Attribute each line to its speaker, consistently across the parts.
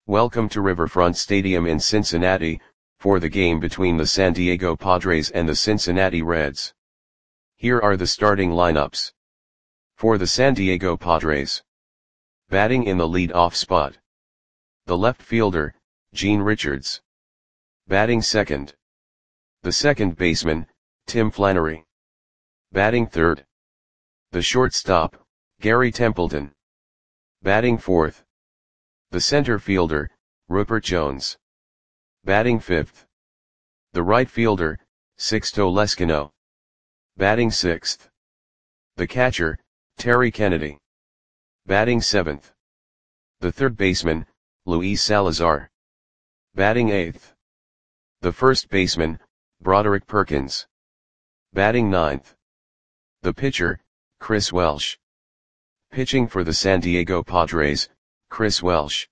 Speaker 1: Welcome to Riverfront Stadium in Cincinnati, for the game between the San Diego Padres and the Cincinnati Reds. Here are the starting lineups. For the San Diego Padres. Batting in the lead-off spot. The left fielder, Gene Richards. Batting second. The second baseman, Tim Flannery. Batting third. The shortstop, Gary Templeton. Batting fourth. The center fielder, Rupert Jones. Batting fifth. The right fielder, Sixto Lezcano. Batting sixth. The catcher, Terry Kennedy. Batting seventh. The third baseman, Luis Salazar. Batting eighth. The first baseman, Broderick Perkins. Batting ninth. The pitcher, Chris Welsh. Pitching for the San Diego Padres, Chris Welsh.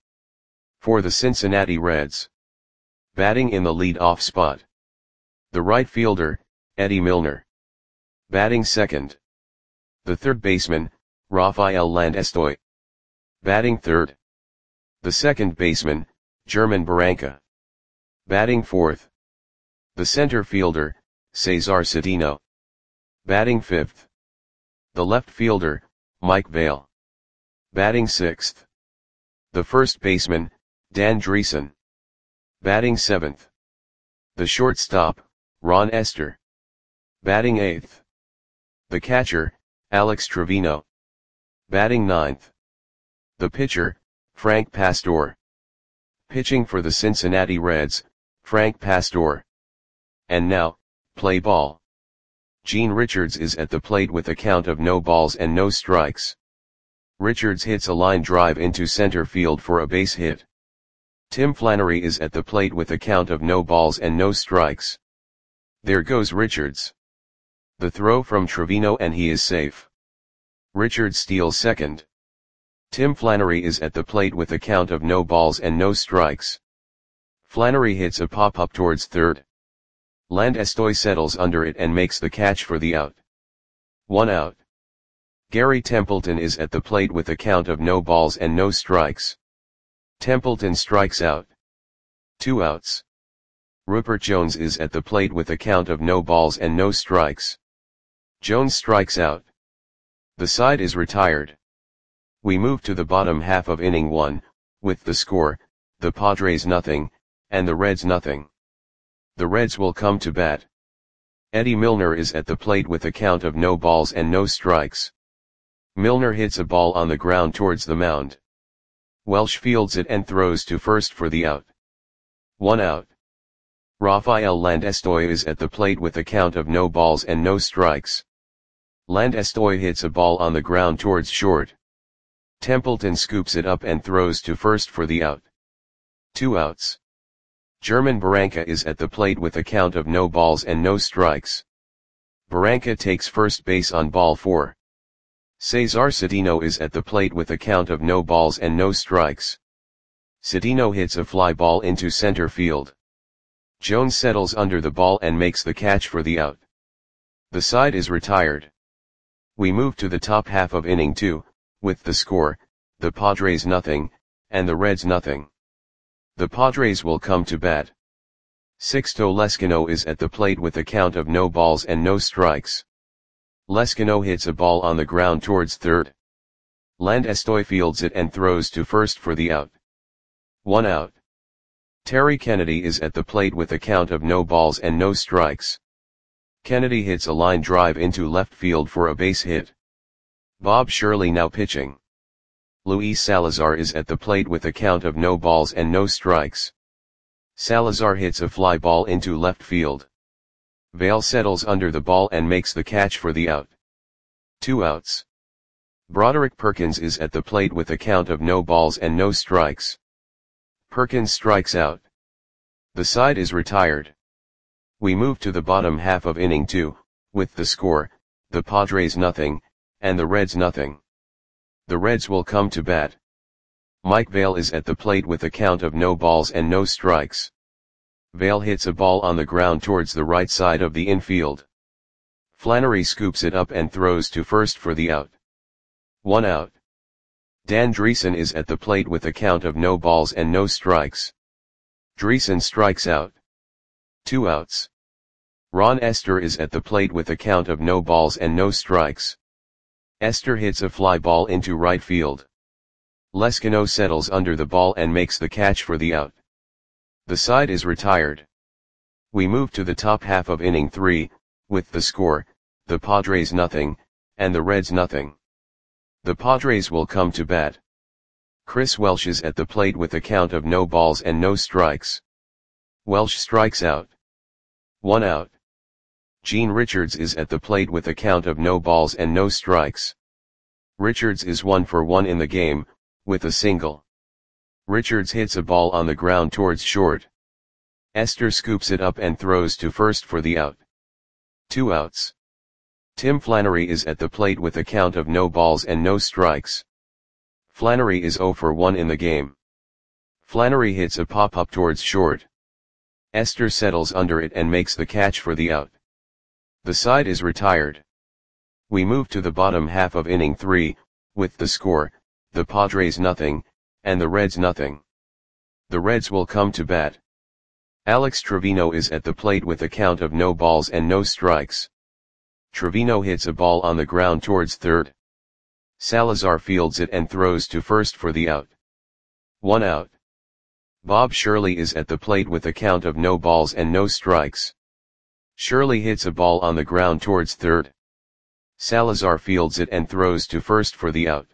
Speaker 1: For the Cincinnati Reds. Batting in the lead-off spot. The right fielder, Eddie Milner. Batting second. The third baseman, Rafael Landestoy. Batting third. The second baseman, German Barranca. Batting fourth. The center fielder, Cesar Cedeno. Batting fifth. The left fielder, Mike Vail. Batting sixth. The first baseman, Dan Dreesen. Batting seventh. The shortstop, Ron Esther. Batting eighth. The catcher, Alex Trevino. Batting ninth. The pitcher, Frank Pastore. Pitching for the Cincinnati Reds, Frank Pastore. And now, play ball. Gene Richards is at the plate with a count of no balls and no strikes. Richards hits a line drive into center field for a base hit. Tim Flannery is at the plate with a count of no balls and no strikes. There goes Richards. The throw from Trevino and he is safe. Richards steals second. Tim Flannery is at the plate with a count of no balls and no strikes. Flannery hits a pop-up towards third. Landestoy settles under it and makes the catch for the out. 1 out. Gary Templeton is at the plate with a count of no balls and no strikes. Templeton strikes out. 2 outs. Rupert Jones is at the plate with a count of no balls and no strikes. Jones strikes out. The side is retired. We move to the bottom half of inning 1, with the score, the Padres nothing, and the Reds nothing. The Reds will come to bat. Eddie Milner is at the plate with a count of no balls and no strikes. Milner hits a ball on the ground towards the mound. Welsh fields it and throws to first for the out. 1 out. Rafael Landestoy is at the plate with a count of no balls and no strikes. Landestoy hits a ball on the ground towards short. Templeton scoops it up and throws to first for the out. 2 outs. German Barranca is at the plate with a count of no balls and no strikes. Barranca takes first base on ball 4. Cesar Cedeno is at the plate with a count of no balls and no strikes. Cedeno hits a fly ball into center field. Jones settles under the ball and makes the catch for the out. The side is retired. We move to the top half of inning 2, with the score, the Padres nothing, and the Reds nothing. The Padres will come to bat. Sixto Lezcano is at the plate with a count of no balls and no strikes. Lezcano hits a ball on the ground towards third. Landestoy fields it and throws to first for the out. 1 out. Terry Kennedy is at the plate with a count of no balls and no strikes. Kennedy hits a line drive into left field for a base hit. Bob Shirley now pitching. Luis Salazar is at the plate with a count of no balls and no strikes. Salazar hits a fly ball into left field. Vail settles under the ball and makes the catch for the out. 2 outs. Broderick Perkins is at the plate with a count of no balls and no strikes. Perkins strikes out. The side is retired. We move to the bottom half of inning 2, with the score, the Padres nothing, and the Reds nothing. The Reds will come to bat. Mike Vail is at the plate with a count of no balls and no strikes. Vail hits a ball on the ground towards the right side of the infield. Flannery scoops it up and throws to first for the out. 1 out. Dan Dreesen is at the plate with a count of no balls and no strikes. Dreesen strikes out. 2 outs. Ron Esther is at the plate with a count of no balls and no strikes. Esther hits a fly ball into right field. Leskino settles under the ball and makes the catch for the out. The side is retired. We move to the top half of inning 3, with the score, the Padres nothing, and the Reds nothing. The Padres will come to bat. Chris Welsh is at the plate with a count of no balls and no strikes. Welsh strikes out. 1 out. Gene Richards is at the plate with a count of no balls and no strikes. Richards is 1 for 1 in the game, with a single. Richards hits a ball on the ground towards short. Esther scoops it up and throws to first for the out. 2 outs. Tim Flannery is at the plate with a count of no balls and no strikes. Flannery is 0 for 1 in the game. Flannery hits a pop-up towards short. Esther settles under it and makes the catch for the out. The side is retired. We move to the bottom half of inning 3, with the score, the Padres nothing, and the Reds nothing. The Reds will come to bat. Alex Trevino is at the plate with a count of no balls and no strikes. Trevino hits a ball on the ground towards third. Salazar fields it and throws to first for the out. 1 out. Bob Shirley is at the plate with a count of no balls and no strikes. Shirley hits a ball on the ground towards third. Salazar fields it and throws to first for the out.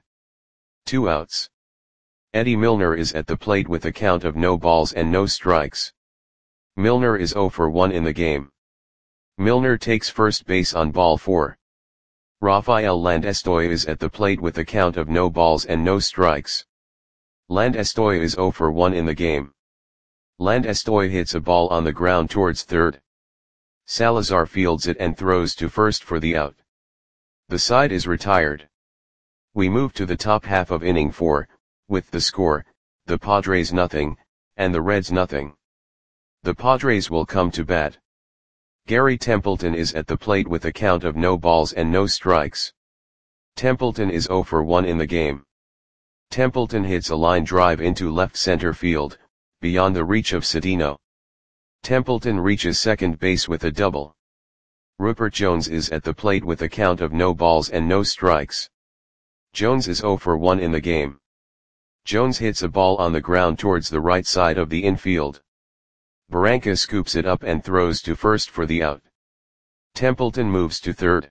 Speaker 1: 2 outs. Eddie Milner is at the plate with a count of no balls and no strikes. Milner is 0 for 1 in the game. Milner takes first base on ball 4. Rafael Landestoy is at the plate with a count of no balls and no strikes. Landestoy is 0 for 1 in the game. Landestoy hits a ball on the ground towards third. Salazar fields it and throws to first for the out. The side is retired. We move to the top half of inning 4, with the score, the Padres nothing, and the Reds nothing. The Padres will come to bat. Gary Templeton is at the plate with a count of no balls and no strikes. Templeton is 0 for 1 in the game. Templeton hits a line drive into left center field, beyond the reach of Cedeno. Templeton reaches second base with a double. Rupert Jones is at the plate with a count of no balls and no strikes. Jones is 0 for 1 in the game. Jones hits a ball on the ground towards the right side of the infield. Barranca scoops it up and throws to first for the out. Templeton moves to third.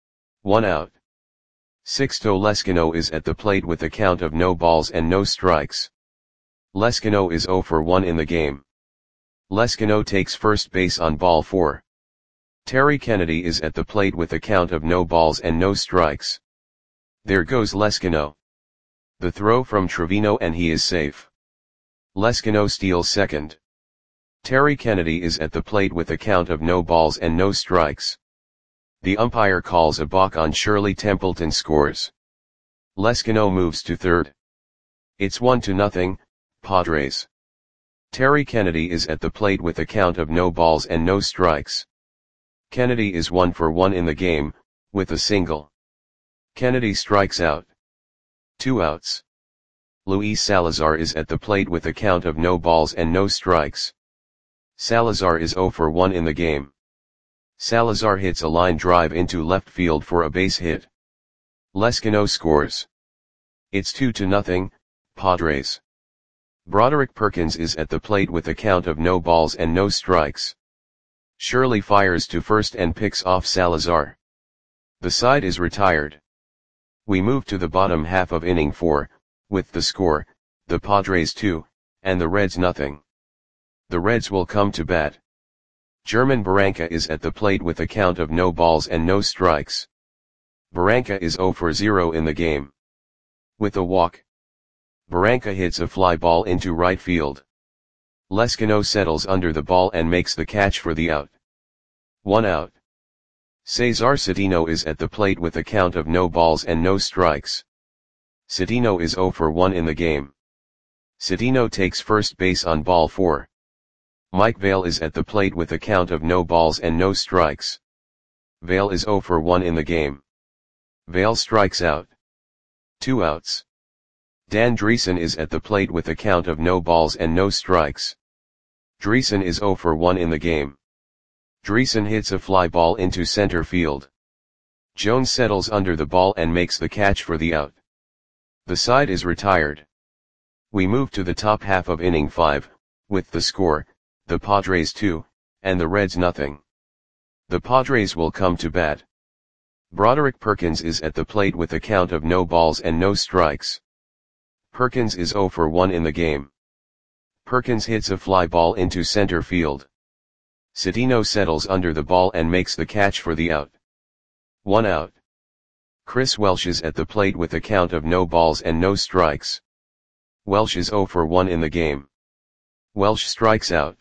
Speaker 1: 1 out. Sixto Leskino is at the plate with a count of no balls and no strikes. Leskino is 0 for 1 in the game. Leskino takes first base on ball 4. Terry Kennedy is at the plate with a count of no balls and no strikes. There goes Leskino. The throw from Trevino and he is safe. Leskino steals second. Terry Kennedy is at the plate with a count of no balls and no strikes. The umpire calls a balk on Shirley. Templeton scores. Leskino moves to third. It's 1-0, Padres. Terry Kennedy is at the plate with a count of no balls and no strikes. Kennedy is 1 for 1 in the game, with a single. Kennedy strikes out. 2 outs. Luis Salazar is at the plate with a count of no balls and no strikes. Salazar is 0 for 1 in the game. Salazar hits a line drive into left field for a base hit. Leskino scores. It's 2-0, Padres. Broderick Perkins is at the plate with a count of no balls and no strikes. Shirley fires to first and picks off Salazar. The side is retired. We move to the bottom half of inning 4, with the score, the Padres 2, and the Reds nothing. The Reds will come to bat. German Barranca is at the plate with a count of no balls and no strikes. Barranca is 0 for 0 in the game. With a walk. Barranca hits a fly ball into right field. Leskino settles under the ball and makes the catch for the out. 1 out. Cesar Cedeno is at the plate with a count of no balls and no strikes. Cedeno is 0 for 1 in the game. Cedeno takes first base on ball 4. Mike Vail is at the plate with a count of no balls and no strikes. Vail is 0 for 1 in the game. Vail strikes out. 2 outs. Dan Driessen is at the plate with a count of no balls and no strikes. Driessen is 0 for 1 in the game. Driessen hits a fly ball into center field. Jones settles under the ball and makes the catch for the out. The side is retired. We move to the top half of inning 5, with the score, the Padres 2, and the Reds nothing. The Padres will come to bat. Broderick Perkins is at the plate with a count of no balls and no strikes. Perkins is 0 for 1 in the game. Perkins hits a fly ball into center field. Cedeno settles under the ball and makes the catch for the out. 1 out. Chris Welsh is at the plate with a count of no balls and no strikes. Welsh is 0 for 1 in the game. Welsh strikes out.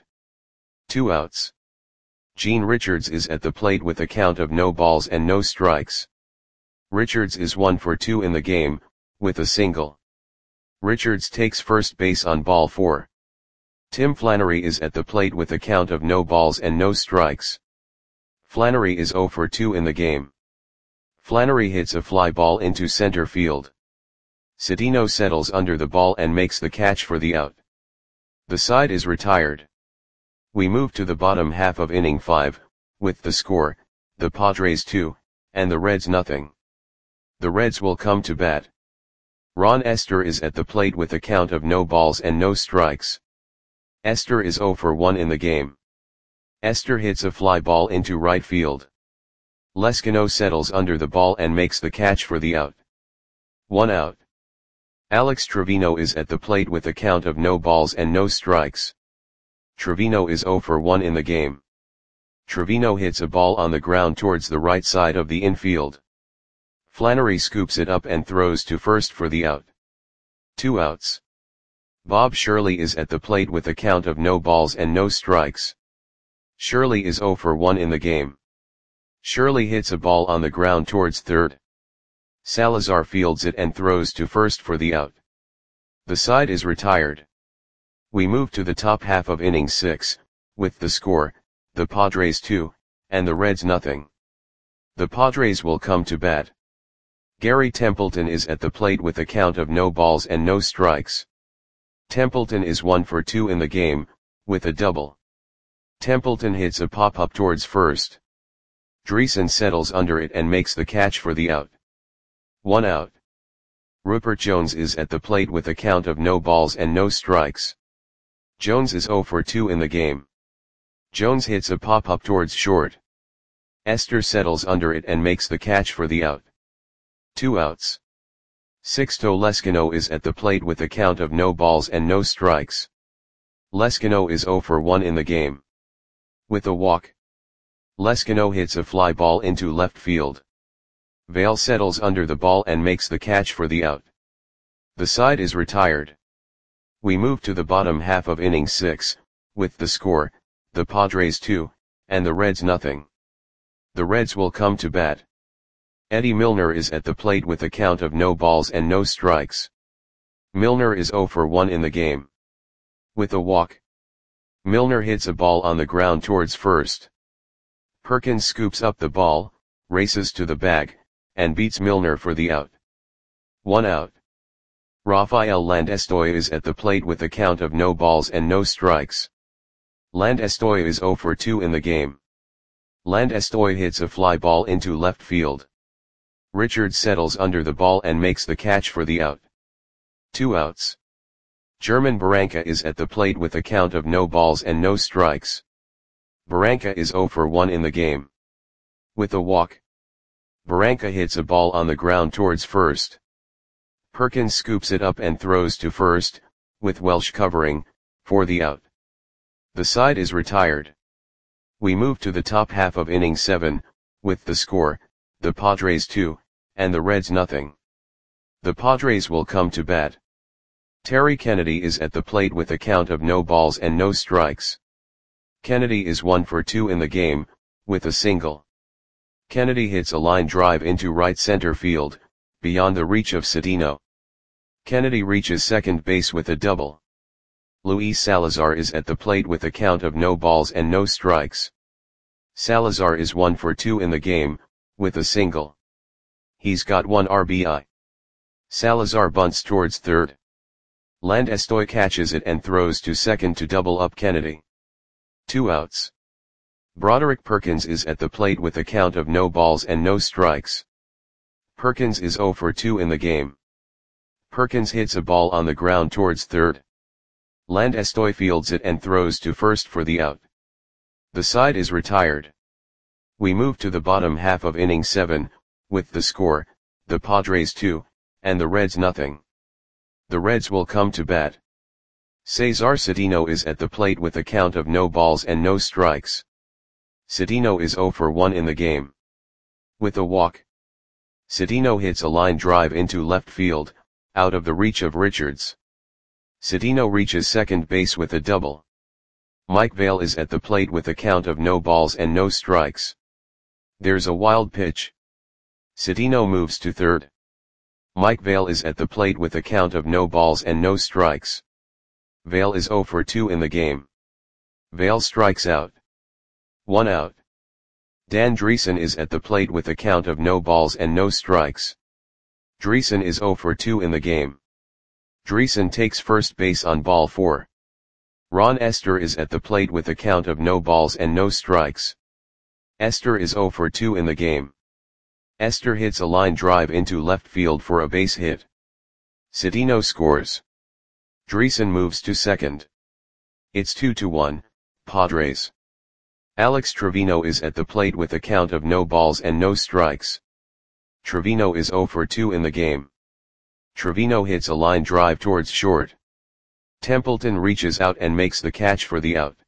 Speaker 1: 2 outs. Gene Richards is at the plate with a count of no balls and no strikes. Richards is 1 for 2 in the game, with a single. Richards takes first base on ball 4. Tim Flannery is at the plate with a count of no balls and no strikes. Flannery is 0 for 2 in the game. Flannery hits a fly ball into center field. Cedeno settles under the ball and makes the catch for the out. The side is retired. We move to the bottom half of inning 5, with the score, the Padres 2, and the Reds nothing. The Reds will come to bat. Ron Estes is at the plate with a count of no balls and no strikes. Estes is 0 for 1 in the game. Estes hits a fly ball into right field. Leskino settles under the ball and makes the catch for the out. 1 out. Alex Trevino is at the plate with a count of no balls and no strikes. Trevino is 0 for 1 in the game. Trevino hits a ball on the ground towards the right side of the infield. Flannery scoops it up and throws to first for the out. 2 outs. Bob Shirley is at the plate with a count of no balls and no strikes. Shirley is 0 for 1 in the game. Shirley hits a ball on the ground towards third. Salazar fields it and throws to first for the out. The side is retired. We move to the top half of inning 6, with the score, the Padres 2, and the Reds nothing. The Padres will come to bat. Gary Templeton is at the plate with a count of no balls and no strikes. Templeton is 1 for 2 in the game, with a double. Templeton hits a pop-up towards first. Driessen settles under it and makes the catch for the out. 1 out. Rupert Jones is at the plate with a count of no balls and no strikes. Jones is 0 for 2 in the game. Jones hits a pop-up towards short. Estes settles under it and makes the catch for the out. 2 outs. Sixto Leskino is at the plate with a count of no balls and no strikes. Leskino is 0 for 1 in the game. With a walk. Leskino hits a fly ball into left field. Vail settles under the ball and makes the catch for the out. The side is retired. We move to the bottom half of inning 6, with the score, the Padres 2, and the Reds nothing. The Reds will come to bat. Eddie Milner is at the plate with a count of no balls and no strikes. Milner is 0 for 1 in the game. With a walk. Milner hits a ball on the ground towards first. Perkins scoops up the ball, races to the bag, and beats Milner for the out. 1 out. Rafael Landestoy is at the plate with a count of no balls and no strikes. Landestoy is 0 for 2 in the game. Landestoy hits a fly ball into left field. Richards settles under the ball and makes the catch for the out. 2 outs. German Barranca is at the plate with a count of no balls and no strikes. Barranca is 0 for 1 in the game. With a walk. Barranca hits a ball on the ground towards first. Perkins scoops it up and throws to first, with Welsh covering, for the out. The side is retired. We move to the top half of inning 7, with the score, the Padres 2, and the Reds nothing. The Padres will come to bat. Terry Kennedy is at the plate with a count of no balls and no strikes. Kennedy is 1 for 2 in the game, with a single. Kennedy hits a line drive into right center field, beyond the reach of Cedeno. Kennedy reaches second base with a double. Luis Salazar is at the plate with a count of no balls and no strikes. Salazar is 1 for 2 in the game, with a single. He's got 1 RBI. Salazar bunts towards third. Landestoy catches it and throws to second to double up Kennedy. 2 outs. Broderick Perkins is at the plate with a count of no balls and no strikes. Perkins is 0 for 2 in the game. Perkins hits a ball on the ground towards third. Landestoy fields it and throws to first for the out. The side is retired. We move to the bottom half of inning 7, with the score, the Padres 2, and the Reds nothing. The Reds will come to bat. Cesar Cedeno is at the plate with a count of no balls and no strikes. Cedeno is 0 for 1 in the game. With a walk, Cedeno hits a line drive into left field, out of the reach of Richards. Cedeno reaches second base with a double. Mike Vail is at the plate with a count of no balls and no strikes. There's a wild pitch. Cedeno moves to third. Mike Vail is at the plate with a count of no balls and no strikes. Vail is 0 for 2 in the game. Vail strikes out. 1 out. Dan Dreesen is at the plate with a count of no balls and no strikes. Dreesen is 0 for 2 in the game. Dreesen takes first base on ball 4. Ron Esther is at the plate with a count of no balls and no strikes. Esther is 0 for 2 in the game. Esther hits a line drive into left field for a base hit. Cedeno scores. Dreesen moves to second. It's 2-1, Padres. Alex Trevino is at the plate with a count of no balls and no strikes. Trevino is 0 for 2 in the game. Trevino hits a line drive towards short. Templeton reaches out and makes the catch for the out.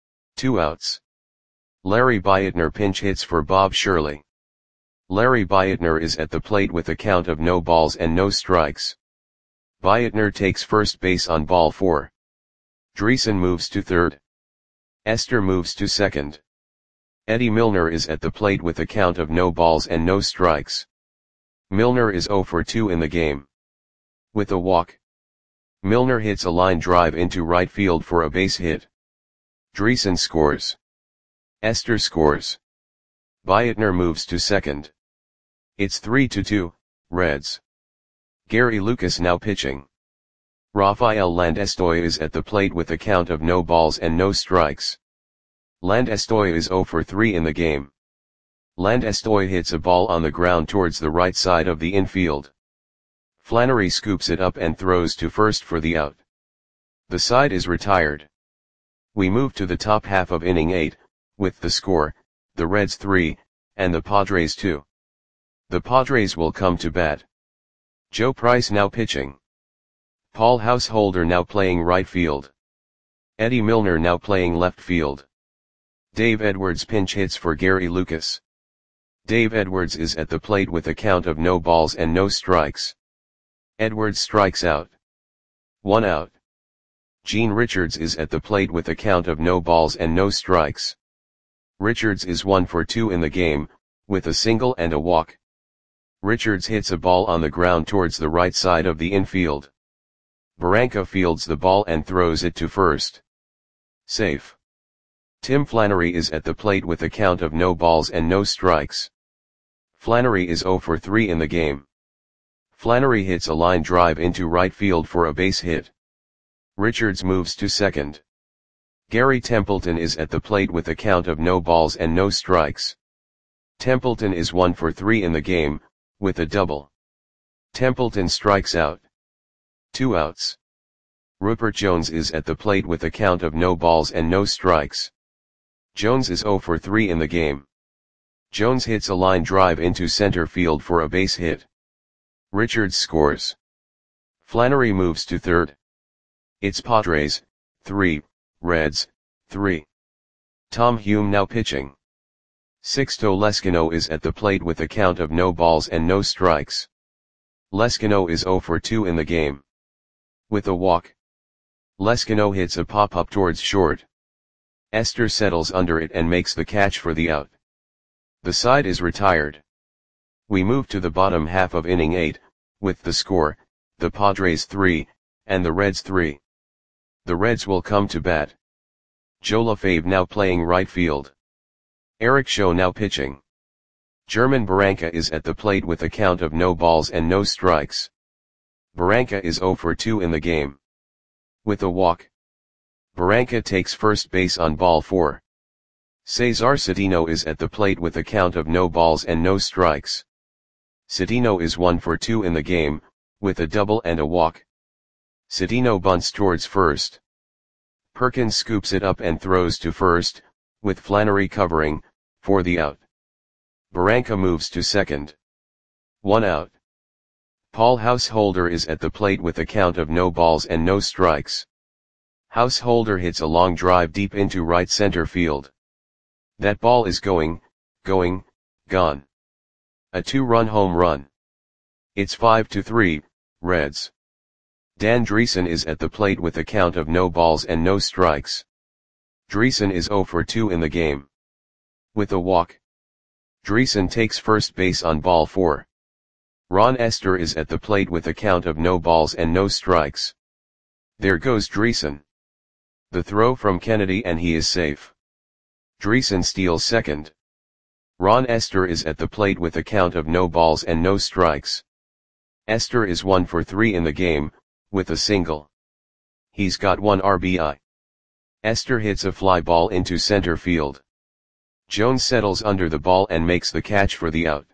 Speaker 1: 2 outs. Larry Bietner pinch hits for Bob Shirley. Larry Bietner is at the plate with a count of no balls and no strikes. Bietner takes first base on ball 4. Dreesen moves to third. Esther moves to second. Eddie Milner is at the plate with a count of no balls and no strikes. Milner is 0 for 2 in the game. With a walk, Milner hits a line drive into right field for a base hit. Dreesen scores. Esther scores. Bietner moves to second. It's 3-2, Reds. Gary Lucas now pitching. Rafael Landestoy is at the plate with a count of no balls and no strikes. Landestoy is 0 for 3 in the game. Landestoy hits a ball on the ground towards the right side of the infield. Flannery scoops it up and throws to first for the out. The side is retired. We move to the top half of inning 8, with the score, the Reds 3, and the Padres 2. The Padres will come to bat. Joe Price now pitching. Paul Householder now playing right field. Eddie Milner now playing left field. Dave Edwards pinch hits for Gary Lucas. Dave Edwards is at the plate with a count of no balls and no strikes. Edwards strikes out. 1 out. Gene Richards is at the plate with a count of no balls and no strikes. Richards is 1 for 2 in the game, with a single and a walk. Richards hits a ball on the ground towards the right side of the infield. Barranca fields the ball and throws it to first. Safe. Tim Flannery is at the plate with a count of no balls and no strikes. Flannery is 0 for 3 in the game. Flannery hits a line drive into right field for a base hit. Richards moves to second. Gary Templeton is at the plate with a count of no balls and no strikes. Templeton is 1 for 3 in the game, with a double. Templeton strikes out. 2 outs. Rupert Jones is at the plate with a count of no balls and no strikes. Jones is 0 for 3 in the game. Jones hits a line drive into center field for a base hit. Richards scores. Flannery moves to third. It's Padres 3, Reds 3. Tom Hume now pitching. Sixto Leskino is at the plate with a count of no balls and no strikes. Leskino is 0 for 2 in the game. With a walk, Leskino hits a pop-up towards short. Esther settles under it and makes the catch for the out. The side is retired. We move to the bottom half of inning 8, with the score, the Padres 3, and the Reds 3. The Reds will come to bat. Joe LaFave now playing right field. Eric Show now pitching. German Barranca is at the plate with a count of no balls and no strikes. Barranca is 0 for 2 in the game. With a walk, Barranca takes first base on ball 4. Cesar Cedeno is at the plate with a count of no balls and no strikes. Cedeno is 1 for 2 in the game, with a double and a walk. Cedeno bunts towards first. Perkins scoops it up and throws to first, with Flannery covering, for the out. Barranca moves to second. 1 out. Paul Householder is at the plate with a count of no balls and no strikes. Householder hits a long drive deep into right center field. That ball is gone. A 2-run home run. It's 5-3, Reds. Dan Driessen is at the plate with a count of no balls and no strikes. Driessen is 0 for 2 in the game. With a walk, Driessen takes first base on ball 4. Ron Estes is at the plate with a count of no balls and no strikes. There goes Driessen. The throw from Kennedy and he is safe. Driessen steals second. Ron Estes is at the plate with a count of no balls and no strikes. Estes is 1 for 3 in the game, with a single. He's got 1 RBI. Estes hits a fly ball into center field. Jones settles under the ball and makes the catch for the out.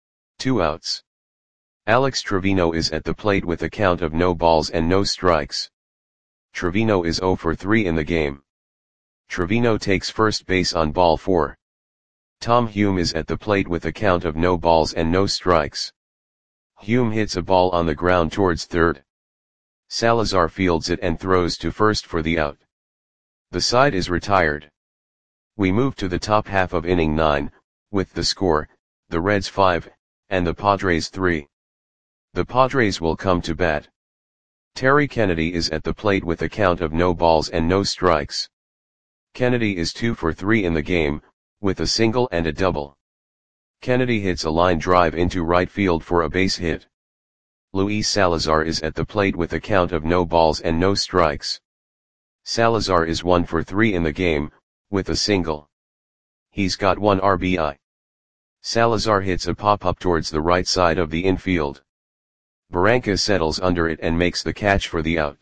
Speaker 1: 2 outs. Alex Trevino is at the plate with a count of no balls and no strikes. Trevino is 0 for 3 in the game. Trevino takes first base on ball 4. Tom Hume is at the plate with a count of no balls and no strikes. Hume hits a ball on the ground towards third. Salazar fields it and throws to first for the out. The side is retired. We move to the top half of inning 9, with the score, the Reds 5, and the Padres 3. The Padres will come to bat. Terry Kennedy is at the plate with a count of no balls and no strikes. Kennedy is 2 for 3 in the game, with a single and a double. Kennedy hits a line drive into right field for a base hit. Luis Salazar is at the plate with a count of no balls and no strikes. Salazar is 1 for 3 in the game, with a single. He's got 1 RBI. Salazar hits a pop-up towards the right side of the infield. Barranca settles under it and makes the catch for the out.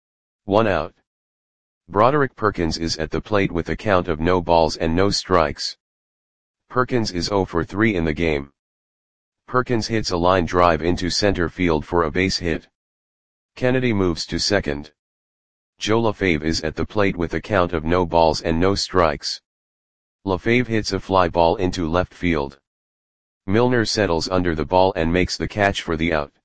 Speaker 1: 1 out. Broderick Perkins is at the plate with a count of no balls and no strikes. Perkins is 0 for 3 in the game. Perkins hits a line drive into center field for a base hit. Kennedy moves to second. Joe LaFave is at the plate with a count of no balls and no strikes. LaFave hits a fly ball into left field. Milner settles under the ball and makes the catch for the out.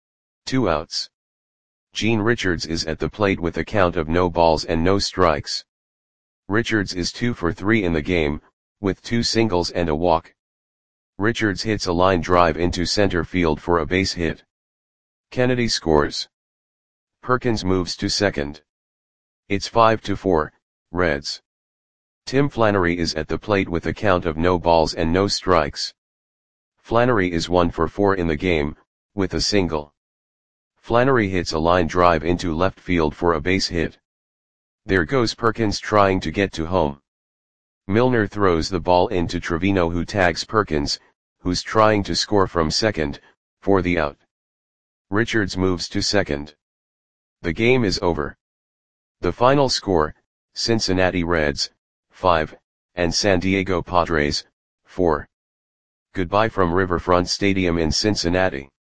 Speaker 1: 2 outs. Gene Richards is at the plate with a count of no balls and no strikes. Richards is 2 for 3 in the game, with 2 singles and a walk. Richards hits a line drive into center field for a base hit. Kennedy scores. Perkins moves to second. It's 5-4, Reds. Tim Flannery is at the plate with a count of no balls and no strikes. Flannery is 1 for 4 in the game, with a single. Flannery hits a line drive into left field for a base hit. There goes Perkins trying to get to home. Milner throws the ball into Trevino, who tags Perkins, who's trying to score from second, for the out. Richards moves to second. The game is over. The final score, Cincinnati Reds, 5, and San Diego Padres, 4. Goodbye from Riverfront Stadium in Cincinnati.